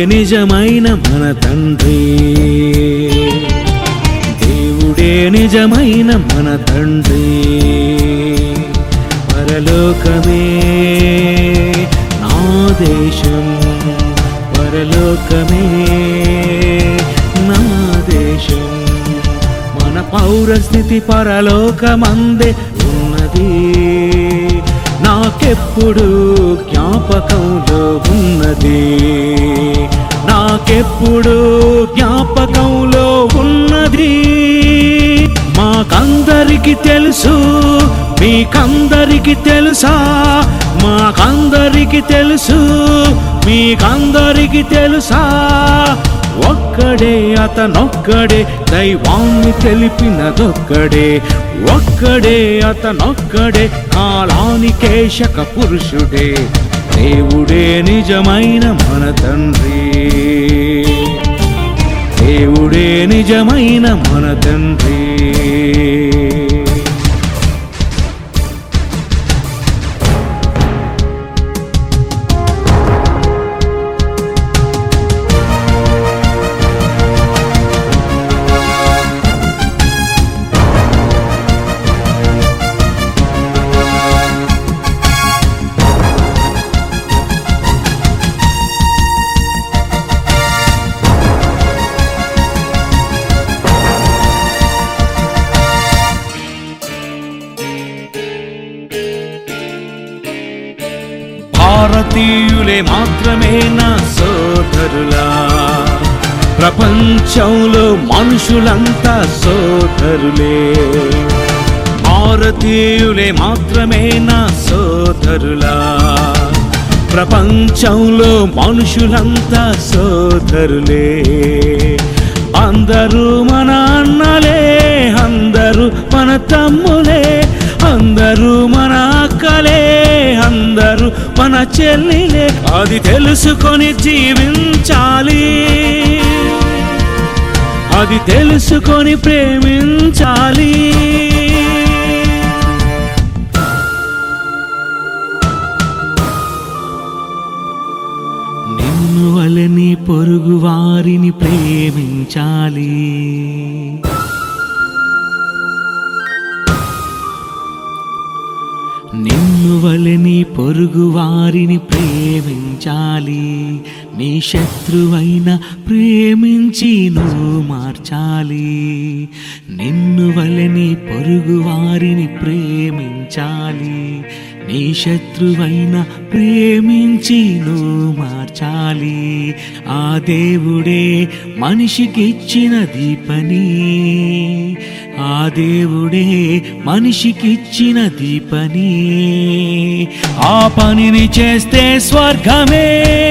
నిజమైన మన తండ్రి, దేవుడే నిజమైన మన తండ్రి. పరలోకమే నా దేశం, పరలోకమే నా దేశం. మన పౌరస్థితి పరలోకమందే ఉన్నది, నాకెప్పుడు జ్ఞాపకంలో ఉన్నది, నాకెప్పుడు జ్ఞాపకంలో ఉన్నది. మాకందరికి తెలుసు, మీకందరికి తెలుసా? మాకందరికి తెలుసు, మీకందరికి తెలుసా? ఒక్కడే అతనొక్కడే, దైవాన్ని తెలిపినదొక్కడే. ఒక్కడే అతనొక్కడే, కాలానికే శక పురుషుడే. దేవుడే నిజమైన మన తండ్రి, దేవుడే నిజమైన మన తండ్రి. భారతీయులే మాత్రమే నా సోదరులా, ప్రపంచంలో మనుషులంతా సోదరులే. భారతీయులే మాత్రమే నా సోదరులా, ప్రపంచంలో మనుషులంతా సోదరులే. అందరూ మన అన్నలే, అందరూ మన తమ్ములే, అందరూ మన అక్కలే, అందరూ మన చెల్లిలే. అది తెలుసుకొని జీవించాలి, అది తెలుసుకొని ప్రేమించాలి. నిన్ను వలని పొరుగు వారిని ప్రేమించాలి, నిన్ను వలని పొరుగు వారిని ప్రేమించాలి. నీ శత్రువైన ప్రేమించి నువ్వు మార్చాలి. నిన్ను వలని పొరుగు వారిని ప్రేమించాలి. నీ శత్రువైన ప్రేమించి నువ్వు మార్చాలి. ఆ దేవుడే మనిషికిచ్చినది పని, ఆ దేవుడే మనిషికిచ్చినది పని. ఆ పనిని చేస్తే స్వర్గమే,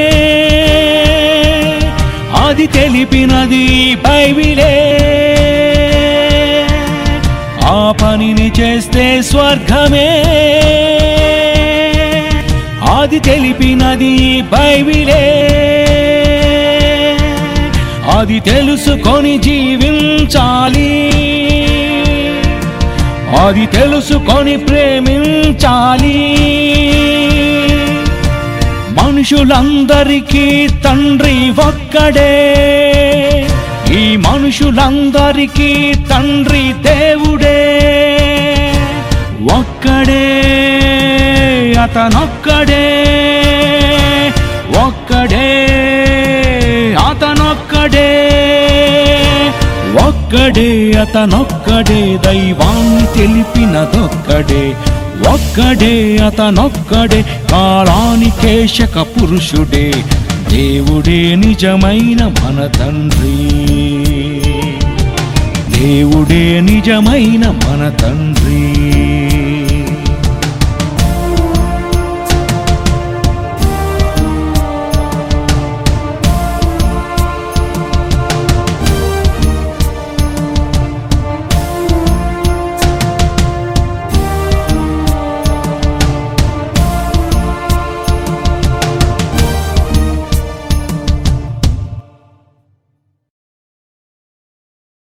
అది తెలిపినది బైబిలే. ఆ పనిని చేస్తే స్వర్గమే, అది తెలిపినది బైబిలే. అది తెలుసుకొని జీవించాలి, అది తెలుసుకొని ప్రేమించాలి. మనుషులందరికీ తండ్రి ఒక్కడే, ఈ మనుషులందరికీ తండ్రి దేవుడే. ఒక్కడే అతనొక్కడే, ఒక్కడే అతనొక్కడే, ఒక్కడే అతనొక్కడే, దైవాన్ని తెలిపినదొక్కడే. ఒక్కడే అతనొక్కడే, కాలానికే శక పురుషుడే. దేవుడే నిజమైన మన తండ్రి, దేవుడే నిజమైన మన తండ్రి.